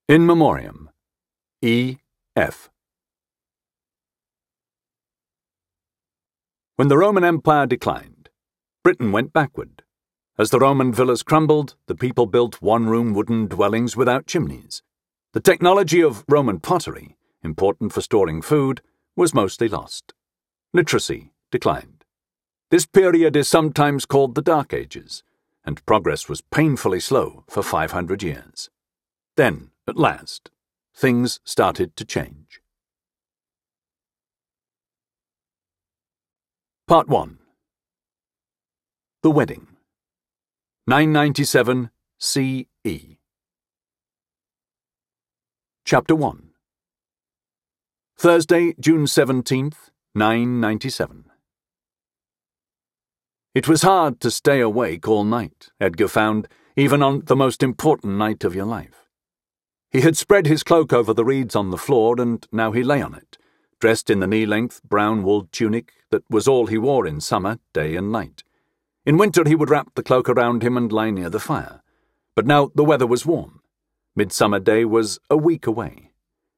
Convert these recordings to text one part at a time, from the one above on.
In Memoriam, E. F. When the Roman Empire declined, Britain went backward. As the Roman villas crumbled, the people built one-room wooden dwellings without chimneys. The technology of Roman pottery, important for storing food, was mostly lost. Literacy declined. This period is sometimes called the Dark Ages, and progress was painfully slow for 500 years. Then, at last, things started to change. Part 1. The Wedding. 997 C.E. Chapter 1. Thursday, June 17th, 997. It was hard to stay awake all night, Edgar found, even on the most important night of your life. He had spread his cloak over the reeds on the floor, and now he lay on it, dressed in the knee-length brown wool tunic that was all he wore in summer, day and night. In winter he would wrap the cloak around him and lie near the fire. But now the weather was warm. Midsummer Day was a week away.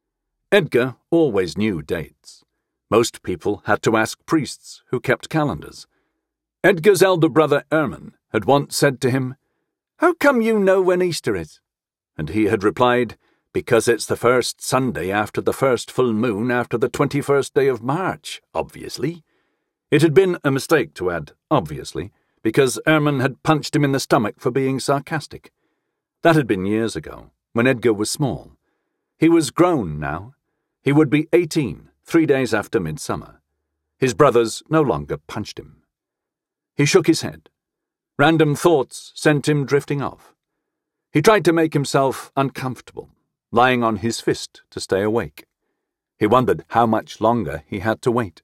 Edgar always knew dates. Most people had to ask priests who kept calendars. Edgar's elder brother Erman had once said to him, "How come you know when Easter is?" And he had replied, "Because it's the first Sunday after the first full moon after the 21st day of March, obviously." It had been a mistake to add obviously, because Erman had punched him in the stomach for being sarcastic. That had been years ago, when Edgar was small. He was grown now. He would be 18, 3 days after midsummer. His brothers no longer punched him. He shook his head. Random thoughts sent him drifting off. He tried to make himself uncomfortable, lying on his fist to stay awake. He wondered how much longer he had to wait.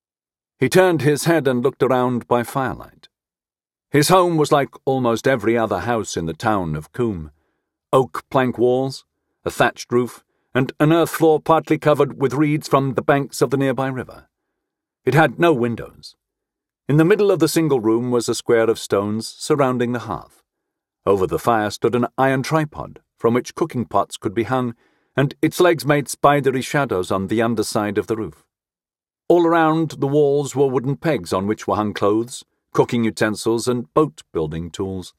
He turned his head and looked around by firelight. His home was like almost every other house in the town of Coombe. Oak plank walls, a thatched roof, and an earth floor partly covered with reeds from the banks of the nearby river. It had no windows. In the middle of the single room was a square of stones surrounding the hearth. Over the fire stood an iron tripod from which cooking pots could be hung, and its legs made spidery shadows on the underside of the roof. All around the walls were wooden pegs on which were hung clothes, cooking utensils, and boat-building tools.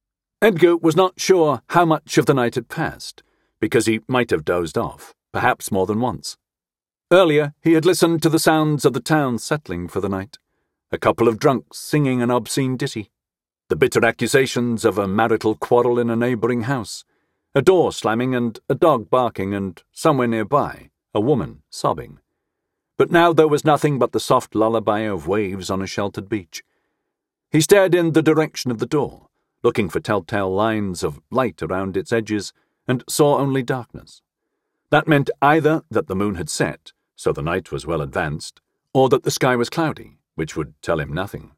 Edgar was not sure how much of the night had passed, because he might have dozed off, perhaps more than once. Earlier, he had listened to the sounds of the town settling for the night. A couple of drunks singing an obscene ditty. The bitter accusations of a marital quarrel in a neighbouring house. A door slamming and a dog barking, and somewhere nearby, a woman sobbing. But now there was nothing but the soft lullaby of waves on a sheltered beach. He stared in the direction of the door, looking for telltale lines of light around its edges, and saw only darkness. That meant either that the moon had set, so the night was well advanced, or that the sky was cloudy, which would tell him nothing.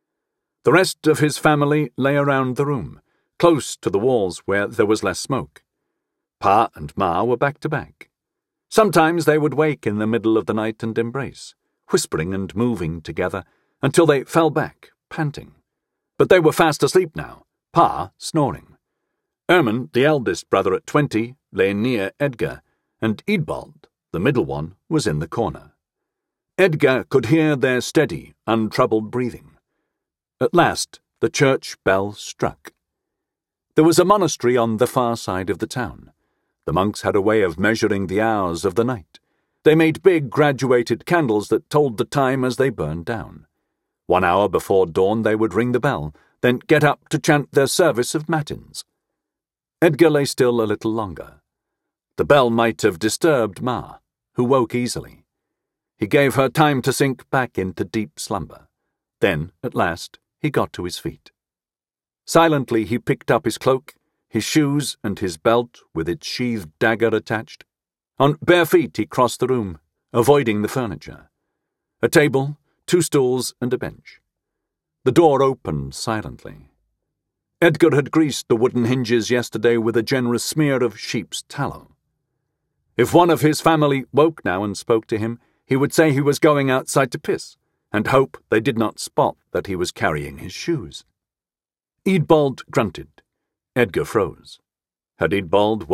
The rest of his family lay around the room, close to the walls where there was less smoke. Pa and Ma were back to back. Sometimes they would wake in the middle of the night and embrace, whispering and moving together, until they fell back, panting. But they were fast asleep now, Pa snoring. Erman, the eldest brother at 20, lay near Edgar, and Eadbald, the middle one, was in the corner. Edgar could hear their steady, untroubled breathing. At last, the church bell struck. There was a monastery on the far side of the town. The monks had a way of measuring the hours of the night. They made big, graduated candles that told the time as they burned down. 1 hour before dawn they would ring the bell, then get up to chant their service of matins. Edgar lay still a little longer. The bell might have disturbed Ma, who woke easily. He gave her time to sink back into deep slumber. Then, at last, he got to his feet. Silently he picked up his cloak, his shoes, and his belt with its sheathed dagger attached. On bare feet he crossed the room, avoiding the furniture. A table, 2 stools, and a bench. The door opened silently. Edgar had greased the wooden hinges yesterday with a generous smear of sheep's tallow. If one of his family woke now and spoke to him, he would say he was going outside to piss, and hope they did not spot that he was carrying his shoes. Eadbald grunted. Edgar froze. Had Eadbald